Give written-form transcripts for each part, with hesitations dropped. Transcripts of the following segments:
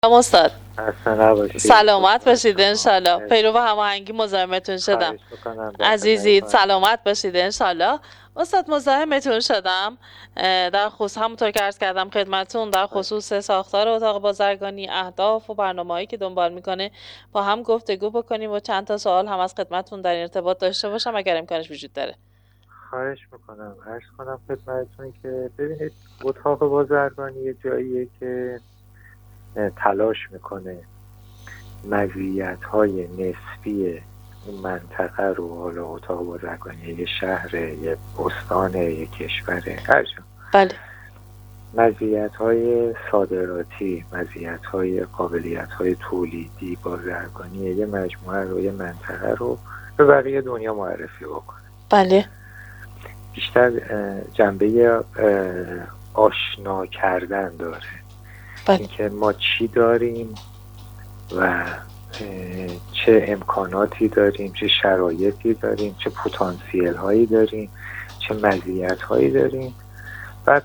استاد اصلا نباشید. سلامت باشید انشالله. پیرو هماهنگی مزاحمتون شدم. عزیزید سلامت باشید انشالله. استاد مزاحمتون شدم در خصوص همونطور که عرض کردم خدمتون در خصوص ساختار اتاق بازرگانی، اهداف و برنامه‌هایی که دنبال میکنه با هم گفتگو بکنیم و چند تا سوال هم از خدمتون در ارتباط داشته باشم اگر امکانش وجود داره. خواهش میکنم. عرض کنم خدمتتون که ببینید اتاق بازرگانی یه جاییه که تلاش میکنه مزیت‌های نسبی اون منطقه رو، حالا اتاق بازرگانی یه شهر، یه استان، یه کشور، هر جا، بله، مزیت‌های صادراتی، مزیت‌های قابلیت‌های تولیدی بازرگانی یه مجموعه رو، یه منطقه رو به بقیه دنیا معرفی بکنه. بله، بیشتر جنبه آشنا کردن داره. بله، اینکه ما چی داریم و چه امکاناتی داریم، چه شرایطی داریم، چه پتانسیل هایی داریم، چه مزیت هایی داریم. بعد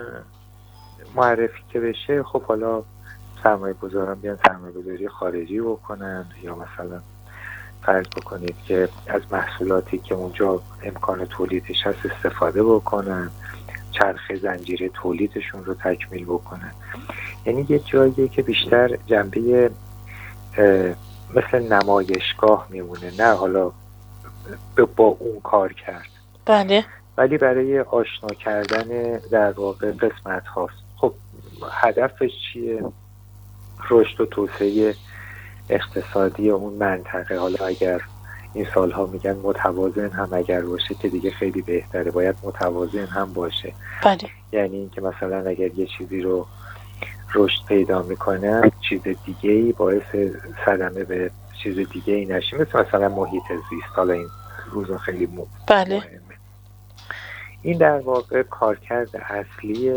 معرفی که بشه، خب حالا سرمایه گذاران بیان سرمایه گذاری خارجی بکنن، یا مثلا فرض بکنید که از محصولاتی که اونجا امکان تولیدش هست استفاده بکنن، چرخه زنجیره تولیدشون رو تکمیل بکنن. یعنی یه جاییه که بیشتر جنبه مثل نمایشگاه میمونه، نه حالا با اون کار کرد، بله، ولی برای آشنا کردن در واقع قسمت هاست. خب هدفش چیه؟ رشد و توسعه اقتصادی اون منطقه. حالا اگر این سالها میگن متوازن هم اگر باشه که دیگه خیلی بهتره، باید متوازن هم باشه. بله، یعنی اینکه مثلا اگر یه چیزی رو رشد پیدا میکنه، چیز دیگه ای باعث صدمه به چیز دیگه ای نشه، مثلا محیط زیست. حالا این روزا خیلی مهمه. این در واقع کارکرد اصلی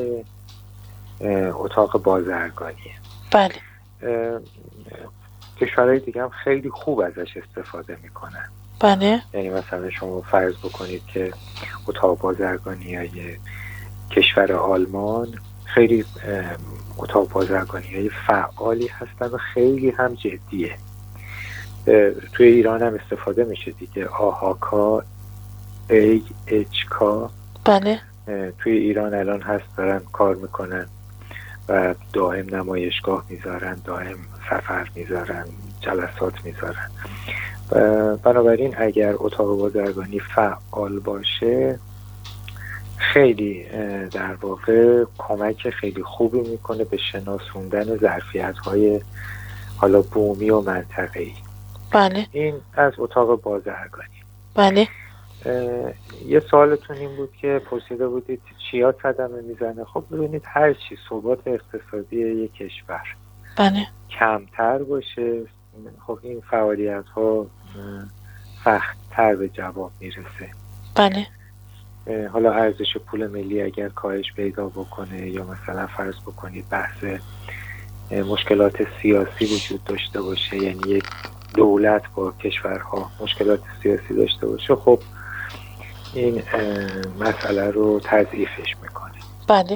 اتاق بازرگانیه. بله، کشورهای دیگه هم خیلی خوب ازش استفاده میکنن. بله، یعنی مثلا شما فرض بکنید که اتاق بازرگانی های کشور آلمان خیلی اتاق بازرگانی های فعالی هستن و خیلی هم جدیه. توی ایران هم استفاده میشه دیگه، آهاکا، AHK. بله، توی ایران الان هست، دارن کار میکنن و دائم نمایشگاه میذارن، دائم سفر میذارن، جلسات میذارن. بنابراین اگر اتاق بازرگانی فعال باشه خیلی در واقع کمک خیلی خوبی میکنه به شناسوندن ظرفیت‌های حالا بومی و منطقه‌ای. بله، این از اتاق بازرگانی. بله، یه سوالتون این بود که پرسیده بودید چیا صدمه میزنه. خب ببینید هر چی ثبات اقتصادی یک کشور بله، کمتر باشه، خب این فعالیت ها سخت‌تر به جواب میرسه. بله، حالا ارزش پول ملی اگر کاهش پیدا بکنه، یا مثلا فرض بکنید بحث مشکلات سیاسی وجود داشته باشه، یعنی یک دولت با کشورها مشکلات سیاسی داشته باشه، خب این مسئله رو تضعیفش میکنه. بله،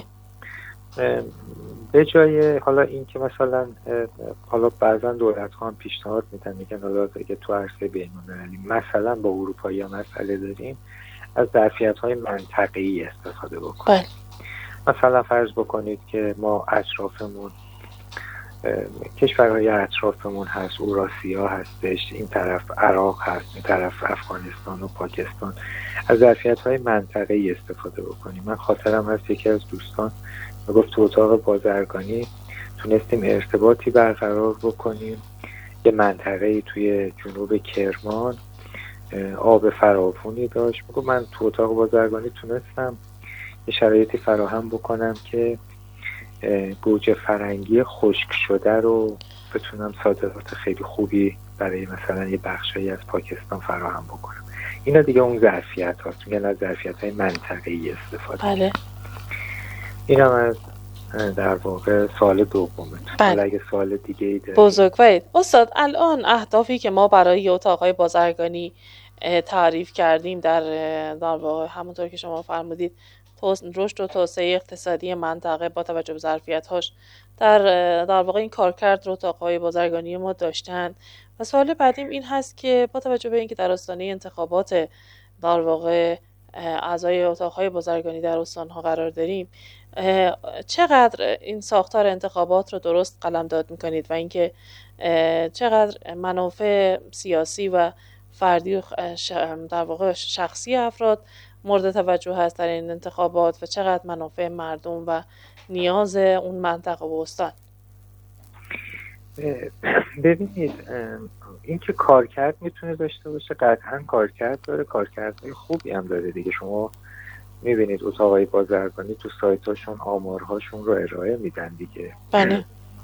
به جای حالا این که مثلا حالا بعضا دولت ها هم پیشنهاد میدن، میگن حالا اگه تو عرصه بین‌المللی مثلا با اروپایی ها مسئله داریم، از ظرفیت های منطقه‌ای استفاده بکنیم. مثلا فرض بکنید که ما اطرافمون کشورهای اطرافمون هست، اوراسیا هستش، این طرف عراق هست، این طرف افغانستان و پاکستان، از ظرفیت‌های منطقه‌ای استفاده بکنیم. من خاطرم هست یکی از دوستان گفت تو اتاق بازرگانی تونستیم ارتباطی برقرار بکنیم، یه منطقه‌ای توی جنوب کرمان آب فراوانی داشت. میگم من تو اتاق بازرگانی تونستم یه شرایطی فراهم بکنم که گوجه فرنگی خشک شده رو بتونم صادرات خیلی خوبی برای مثلا یه بخشایی از پاکستان فراهم بکنم. اینا دیگه اون ظرفیت هاست، میگن از ظرفیت های منطقه‌ای استفاده. بله. این هم از در واقع سوال دومه. بله. اگه سوال دیگه ای دارید. بزرگوارید. استاد الان اهدافی که ما برای اتاقهای بازرگانی تعریف کردیم در واقع همونطور که شما فرمودید رشد و توسعه اقتصادی منطقه با توجه به ظرفیت‌هاش در واقع این کارکرد رو اتاق‌های بازرگانی ما داشتن. و سوال بعدیم این هست که با توجه به اینکه در آستانه انتخابات در واقع اعضای اتاق‌های بازرگانی در استان‌ها قرار داریم، چقدر این ساختار انتخابات رو درست قلمداد می‌کنید و اینکه چقدر منافع سیاسی و فردی و در واقع شخصی افراد مورد توجه هست در این انتخابات و چقدر منافع مردم و نیاز اون منطقه و استان؟ ببینید، این که کارکرد میتونه داشته باشه قطعا کارکرد داره، کارکردهای خوبی هم داره دیگه. شما میبینید اتاقای بازرگانی تو سایتاشون آمارهاشون رو ارائه میدن دیگه. بله.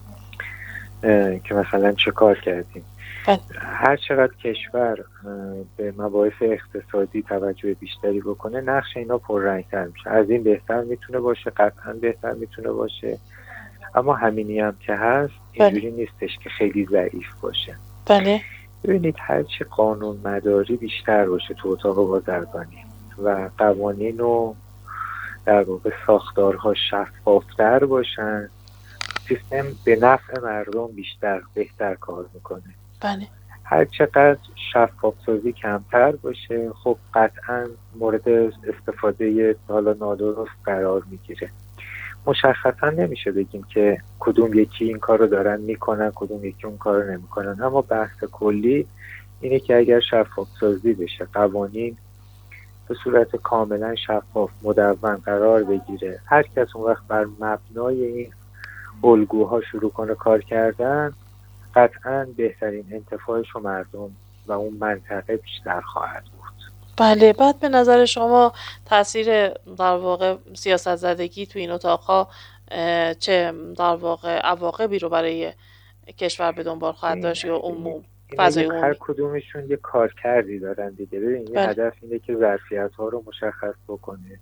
که مثلا چه کار کردیم. بله. هر چقدر کشور به مباحث اقتصادی توجه بیشتری بکنه، نقش اینا پررنگ‌تر میشه. از این بهتر میتونه باشه، قطعا بهتر میتونه باشه، اما همینی هم که هست اینجوری نیستش که خیلی ضعیف باشه. بله. ببینید، هرچی قانون مداری بیشتر باشه تو اتاق بازرگانی و قوانین و در واقع ساختارها شفافتر باشن، سیستم به نفع مردم بهتر کار میکنه. بله. هر چقدر شفاف سازی کمتر باشه، خب قطعا مورد استفاده حالا نادرست قرار میگیره. مشخصا نمیشه بگیم که کدوم یکی این کار رو دارن میکنن، کدوم یکی اون کار رو نمیکنن، اما بحث کلی اینه که اگر شفاف سازی بشه، قوانین به صورت کاملا شفاف مدون قرار بگیره، هر کس اون وقت بر مبنای این الگوها شروع کنه کار کردن، قطعا بهترین انتفاعش رو مردم و اون منطقه بیشتر خواهد بود. بله. بعد به نظر شما تاثیر در واقع سیاست زدگی تو این اتاقها چه در واقع عواقبی رو برای کشور به دنبال خواهد داشت یا فضای عمومی؟ هر کدومشون یه کارکردی دارن دیگه. ببین، یه هدف اینه که ظرفیت‌ها رو مشخص بکنه،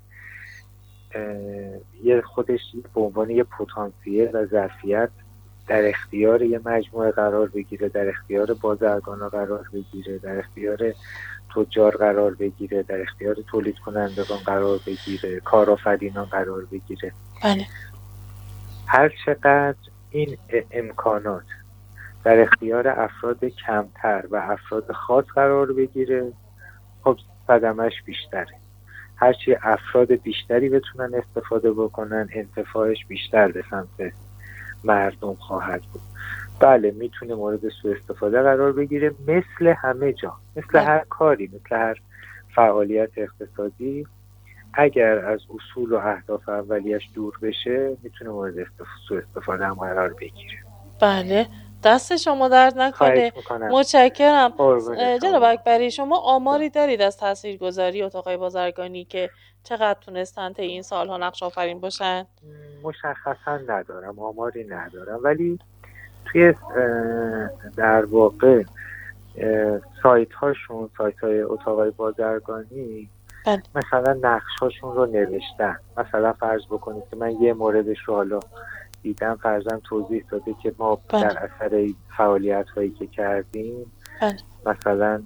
یه خودش به عنوان یه پتانسیل و ظرفیت در اختیار یه مجموعه قرار بگیره، در اختیار بازرگانا قرار بگیره، در اختیار تجار قرار بگیره، در اختیار تولید کنندگان قرار بگیره، کارآفرینان قرار بگیره. بله. هر چقدر این امکانات در اختیار افراد کمتر و افراد خاص قرار بگیره، خب صدمش بیشتره. هرچی افراد بیشتری بتونن استفاده بکنن، انتفاعش بیشتر به سمت مردم خواهد بود. بله، میتونه مورد سوء استفاده قرار بگیره، مثل همه جا، مثل هر کاری، مثل هر فعالیت اقتصادی. اگر از اصول و اهداف اولیش دور بشه، میتونه مورد سوء استفاده هم قرار بگیره. بله. دست شما درد نکنه. متشکرم. جناب اکبری، شما آماری دارید از تاثیرگذاری اتاق‌های بازرگانی که چقدر تونستن طی این سالها نقش آفرین باشن؟ مشخصا ندارم، آماری ندارم، ولی توی در واقع سایت های اتاق‌های بازرگانی مثلا نقش هاشون رو نوشتن. مثلا فرض بکنید که من یه موردش رو حالا دیدم، فرضاً توضیح داده که ما در اثر فعالیت هایی که کردیم مثلا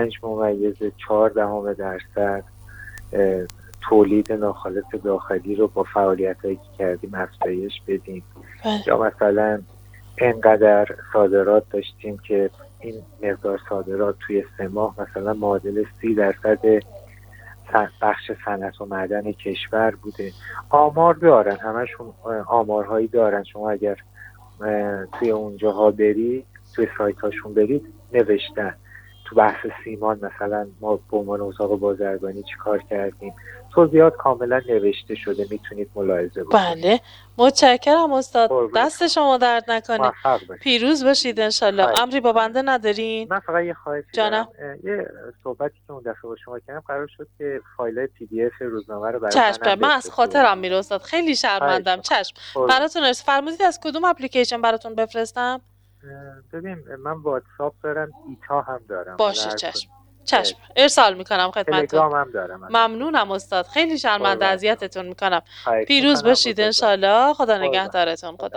5.4% تولید ناخالص داخلی رو با فعالیت هایی که کردیم افزایش بدیم، یا مثلا اینقدر صادرات داشتیم که این مقدار صادرات توی 3 ماه مثلا معادل 30% بخش صنعت و معدن کشور بوده. آمار دارن، همشون آمارهایی دارن. شما اگر توی اونجاها برید، توی سایت هاشون برید، نوشتن. تو بحث سیمان مثلا ما به عنوان اتاق بازرگانی چی کار کردیم، توضیحات کاملا نوشته شده، میتونید ملاحظه بکنید. بله، متشکرم استاد. دست شما درد نکنه. پیروز باشید انشالله. امری با بنده ندارین؟ من فقط یه خواهشی دارم. یه صحبتی که اون دفعه با شما کردم، قرار شد که فایل PDF روزنامه رو برای من از خاطرم میره استاد، خیلی شرمندم. چشم. براتون فرمودید از کدوم اپلیکیشن براتون بفرستم؟ ببین، من واتساپ دارم، ایتا هم دارم. باشه، چشم. ارسال میکنم خدمتتون. تلگرام هم دارم. ممنونم استاد، خیلی شرمنده اذیتتون میکنم. پیروز باشید انشالله. خدا نگهدارتون. خدا